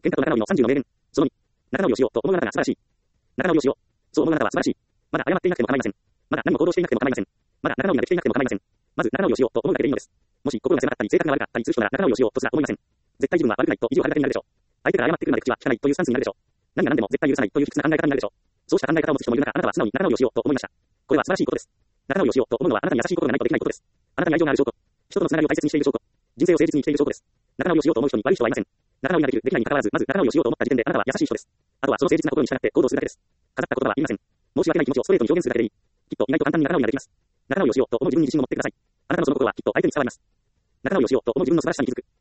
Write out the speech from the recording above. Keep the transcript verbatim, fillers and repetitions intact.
健太と仲直りのさんじゅうの名言。そのに。仲直りをしようと思うあなたが素晴らしい。仲直りをしよう。そう思うあなたは素晴らしい。まだ謝っていなくても構いません。まだ何も行動していなくても構いません。まだ仲直りができていなくても構いません。まず仲直りをしようと思うだけでいいのです。もし心が狭かったり性格が悪かったりする人なら仲直りをしようとすら思いません。絶対自分は悪くないと意地を張るだけになるでしょう。相手から謝ってくるまで口は聞かないというスタンスになるでしょう。何が何でも絶対許さないという卑屈な考え方になるでしょう。そうした考え方を持つ人もいる中、あなたは素直に仲直りをしようと思いました。これは素晴らしいことです。仲直りをしようと思うのはあなたに優しいことがないとできないことです。あなたに愛情がある証拠。人とのつながりを大切にしている証拠。人生を誠実にしている証拠です。仲直りをしようと思う人に悪い人はいません。仲直りができる、できないに関わらず、まず仲直りをしようと思った時点であなたは優しい人です。あとはその誠実な心に従って行動するだけです。飾った言葉はいりません。申し訳ない気持ちをストレートに表現するだけでいい。きっと意外と簡単に仲直りができます。仲直りをしようと思う自分に自信を持ってください。あなたのその心はきっと相手に伝わります。仲直りをしようと思う自分の素晴らしさに気づく。